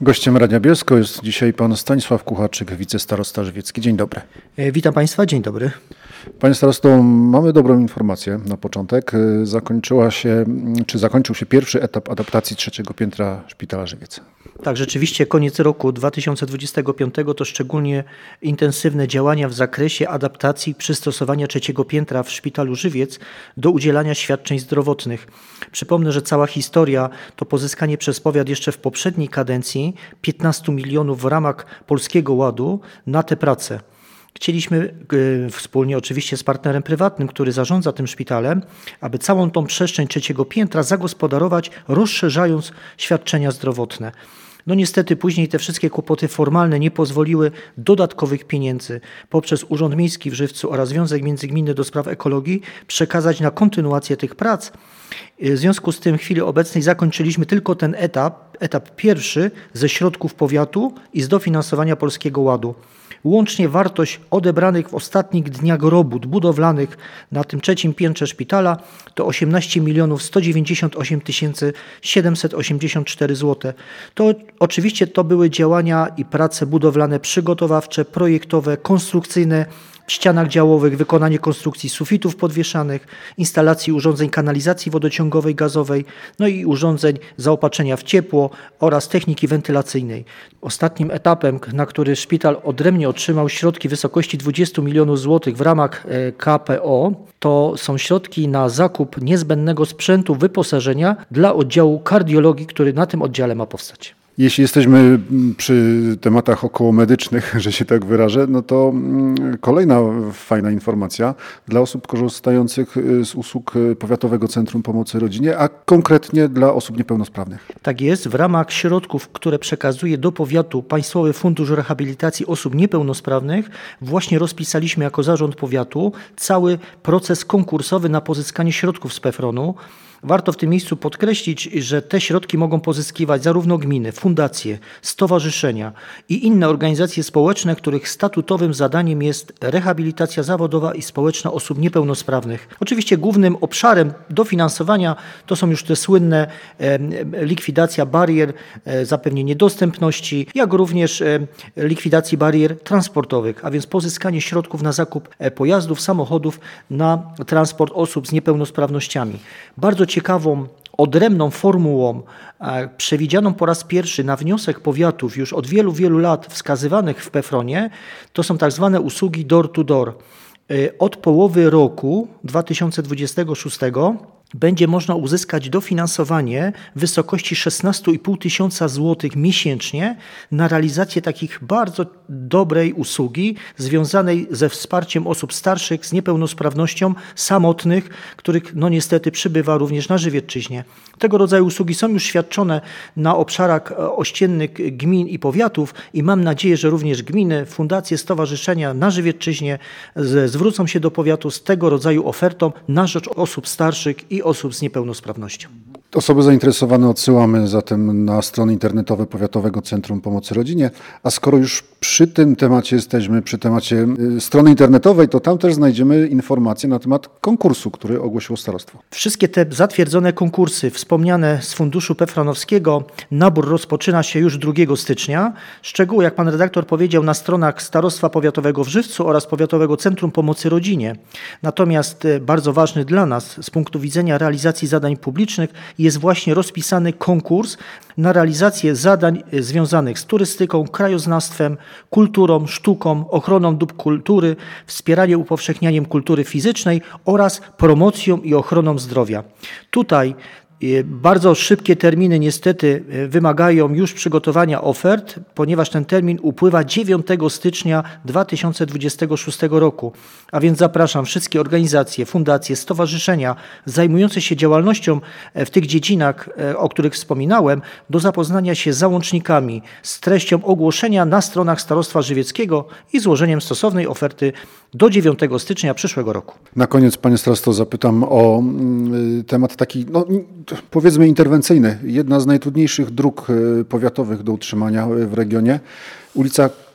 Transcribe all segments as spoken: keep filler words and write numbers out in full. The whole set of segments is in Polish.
Gościem Radia Bielsko jest dzisiaj pan Stanisław Kucharczyk, wicestarosta żywiecki. Dzień dobry. Witam Państwa, dzień dobry. Panie starosto, mamy dobrą informację na początek. Zakończyła się, czy zakończył się pierwszy etap adaptacji trzeciego piętra Szpitala Żywiec. Tak, rzeczywiście koniec roku dwa tysiące dwudziestego piątego to szczególnie intensywne działania w zakresie adaptacji i przystosowania trzeciego piętra w Szpitalu Żywiec do udzielania świadczeń zdrowotnych. Przypomnę, że cała historia to pozyskanie przez powiat jeszcze w poprzedniej kadencji piętnastu milionów w ramach Polskiego Ładu na te prace. Chcieliśmy y, wspólnie oczywiście z partnerem prywatnym, który zarządza tym szpitalem, aby całą tą przestrzeń trzeciego piętra zagospodarować, rozszerzając świadczenia zdrowotne. No niestety później te wszystkie kłopoty formalne nie pozwoliły dodatkowych pieniędzy poprzez Urząd Miejski w Żywcu oraz Związek Międzygminny do Spraw Ekologii przekazać na kontynuację tych prac. W związku z tym w chwili obecnej zakończyliśmy tylko ten etap, etap pierwszy ze środków powiatu i z dofinansowania Polskiego Ładu. Łącznie wartość odebranych w ostatnich dniach robót budowlanych na tym trzecim piętrze szpitala to osiemnaście milionów sto dziewięćdziesiąt osiem tysięcy siedemset osiemdziesiąt cztery złote. To oczywiście to były działania i prace budowlane przygotowawcze, projektowe, konstrukcyjne, w ścianach działowych, wykonanie konstrukcji sufitów podwieszanych, instalacji urządzeń kanalizacji wodociągowej, gazowej, no i urządzeń zaopatrzenia w ciepło oraz techniki wentylacyjnej. Ostatnim etapem, na który szpital odrębnie otrzymał środki w wysokości dwudziestu milionów złotych w ramach K P O, to są środki na zakup niezbędnego sprzętu wyposażenia dla oddziału kardiologii, który na tym oddziale ma powstać. Jeśli jesteśmy przy tematach okołomedycznych, że się tak wyrażę, no to kolejna fajna informacja dla osób korzystających z usług Powiatowego Centrum Pomocy Rodzinie, a konkretnie dla osób niepełnosprawnych. Tak jest. W ramach środków, które przekazuje do powiatu Państwowy Fundusz Rehabilitacji Osób Niepełnosprawnych, właśnie rozpisaliśmy jako zarząd powiatu cały proces konkursowy na pozyskanie środków z PEFRON-u. Warto w tym miejscu podkreślić, że te środki mogą pozyskiwać zarówno gminy, fundacje, stowarzyszenia i inne organizacje społeczne, których statutowym zadaniem jest rehabilitacja zawodowa i społeczna osób niepełnosprawnych. Oczywiście głównym obszarem dofinansowania to są już te słynne e, likwidacja barier, e, zapewnienie dostępności, jak również e, likwidacji barier transportowych, a więc pozyskanie środków na zakup e, pojazdów, samochodów na transport osób z niepełnosprawnościami. Bardzo ciekawą, odrębną formułą e, przewidzianą po raz pierwszy na wniosek powiatów już od wielu, wielu lat wskazywanych w PEFRON-ie to są tak zwane usługi door to door. E, od połowy roku dwa tysiące dwudziestego szóstego będzie można uzyskać dofinansowanie w wysokości szesnaście i pół tysiąca złotych miesięcznie na realizację takich bardzo dobrej usługi związanej ze wsparciem osób starszych z niepełnosprawnością, samotnych, których no niestety przybywa również na Żywiecczyźnie. Tego rodzaju usługi są już świadczone na obszarach ościennych gmin i powiatów i mam nadzieję, że również gminy, fundacje, stowarzyszenia na Żywiecczyźnie zwrócą się do powiatu z tego rodzaju ofertą na rzecz osób starszych i osób z niepełnosprawnością. Osoby zainteresowane odsyłamy zatem na strony internetowe Powiatowego Centrum Pomocy Rodzinie, a skoro już przy tym temacie jesteśmy, przy temacie strony internetowej, to tam też znajdziemy informacje na temat konkursu, który ogłosiło starostwo. Wszystkie te zatwierdzone konkursy, wspomniane z funduszu pefronowskiego, nabór rozpoczyna się już drugiego stycznia. Szczegóły, jak pan redaktor powiedział, na stronach Starostwa Powiatowego w Żywcu oraz Powiatowego Centrum Pomocy Rodzinie. Natomiast bardzo ważny dla nas z punktu widzenia realizacji zadań publicznych jest właśnie rozpisany konkurs na realizację zadań związanych z turystyką, krajoznawstwem, kulturą, sztuką, ochroną dóbr kultury, wspieraniem i upowszechnianiem kultury fizycznej oraz promocją i ochroną zdrowia. Tutaj bardzo szybkie terminy niestety wymagają już przygotowania ofert, ponieważ ten termin upływa dziewiątego stycznia dwa tysiące dwudziestego szóstego roku. A więc zapraszam wszystkie organizacje, fundacje, stowarzyszenia zajmujące się działalnością w tych dziedzinach, o których wspominałem, do zapoznania się z załącznikami, z treścią ogłoszenia na stronach Starostwa Żywieckiego i złożeniem stosownej oferty do dziewiątego stycznia przyszłego roku. Na koniec, panie starosto, zapytam o temat taki, no, powiedzmy interwencyjny. Jedna z najtrudniejszych dróg powiatowych do utrzymania w regionie. Ulica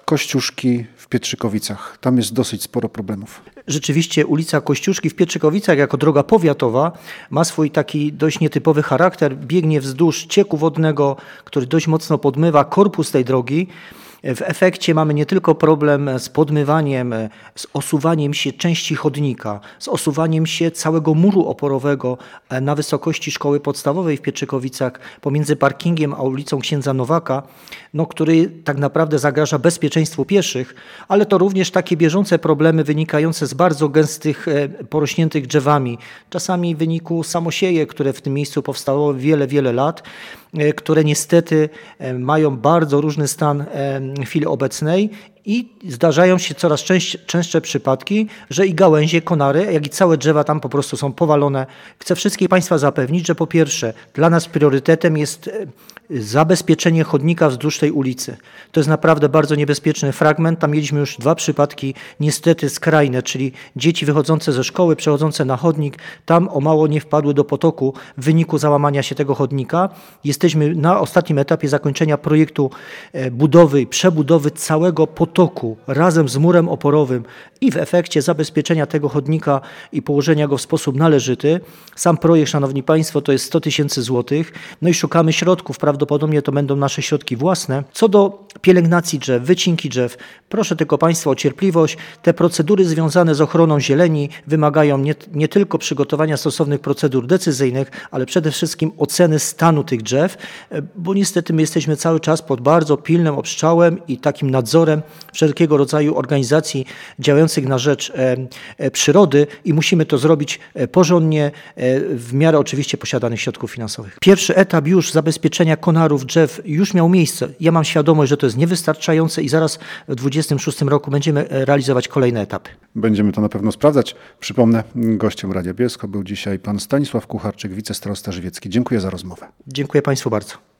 Kościuszki w Pietrzykowicach. Tam jest dosyć sporo problemów. Rzeczywiście ulica Kościuszki w Pietrzykowicach jako droga powiatowa ma swój taki dość nietypowy charakter. Biegnie wzdłuż cieku wodnego, który dość mocno podmywa korpus tej drogi. W efekcie mamy nie tylko problem z podmywaniem, z osuwaniem się części chodnika, z osuwaniem się całego muru oporowego na wysokości szkoły podstawowej w Pietrzykowicach pomiędzy parkingiem a ulicą Księdza Nowaka, no, który tak naprawdę zagraża bezpieczeństwu pieszych, ale to również takie bieżące problemy wynikające z bardzo gęstych, porośniętych drzewami, czasami w wyniku samosieje, które w tym miejscu powstało wiele, wiele lat, które niestety mają bardzo różny stan w chwili obecnej i zdarzają się coraz część, częstsze przypadki, że i gałęzie, konary, jak i całe drzewa tam po prostu są powalone. Chcę wszystkich Państwa zapewnić, że po pierwsze dla nas priorytetem jest zabezpieczenie chodnika wzdłuż tej ulicy. To jest naprawdę bardzo niebezpieczny fragment. Tam mieliśmy już dwa przypadki niestety skrajne, czyli dzieci wychodzące ze szkoły, przechodzące na chodnik, tam o mało nie wpadły do potoku w wyniku załamania się tego chodnika. Jesteśmy na ostatnim etapie zakończenia projektu budowy i przebudowy całego potoku razem z murem oporowym i w efekcie zabezpieczenia tego chodnika i położenia go w sposób należyty. Sam projekt, szanowni Państwo, to jest sto tysięcy złotych. No i szukamy środków, prawdopodobnie to będą nasze środki własne. Co do pielęgnacji drzew, wycinki drzew, proszę tylko Państwa o cierpliwość. Te procedury związane z ochroną zieleni wymagają nie, nie tylko przygotowania stosownych procedur decyzyjnych, ale przede wszystkim oceny stanu tych drzew, bo niestety my jesteśmy cały czas pod bardzo pilnym obstrzałem i takim nadzorem wszelkiego rodzaju organizacji działających na rzecz e, e, przyrody i musimy to zrobić porządnie, e, w miarę oczywiście posiadanych środków finansowych. Pierwszy etap już zabezpieczenia konarów drzew już miał miejsce. Ja mam świadomość, że to jest niewystarczające i zaraz w dwudziestym szóstym roku będziemy realizować kolejne etapy. Będziemy to na pewno sprawdzać. Przypomnę, gościem Radia Bielsko był dzisiaj pan Stanisław Kucharczyk, wicestarosta żywiecki. Dziękuję za rozmowę. Dziękuję Państwu bardzo.